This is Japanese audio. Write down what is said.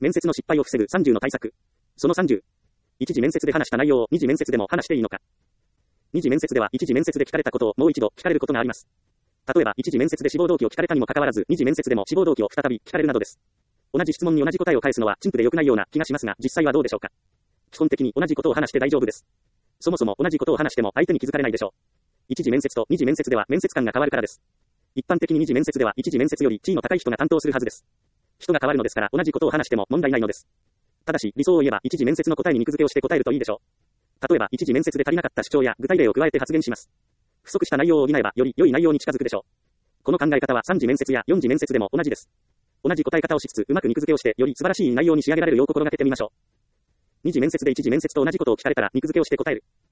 面接の失敗を防ぐ30の対策。その30。一次面接で話した内容を二次面接でも話していいのか。二次面接では一次面接で聞かれたことをもう一度聞かれることがあります。例えば一次面接で志望動機を聞かれたにもかかわらず、二次面接でも志望動機を再び聞かれるなどです。同じ質問に同じ答えを返すのは陳腐で良くないような気がしますが、実際はどうでしょうか。基本的に同じことを話して大丈夫です。そもそも同じことを話しても相手に気づかれないでしょう。一次面接と二次面接では面接官が変わるからです。一般的に二次面接では一次面接より地位の高い人が担当するはずです。人が変わるのですから同じことを話しても問題ないのです。ただし理想を言えば一次面接の答えに肉付けをして答えるといいでしょう。例えば一次面接で足りなかった主張や具体例を加えて発言します。不足した内容を補えばより良い内容に近づくでしょう。この考え方は三次面接や四次面接でも同じです。同じ答え方をしつつうまく肉付けをしてより素晴らしい内容に仕上げられるよう心がけてみましょう。二次面接で一次面接と同じことを聞かれたら肉付けをして答える。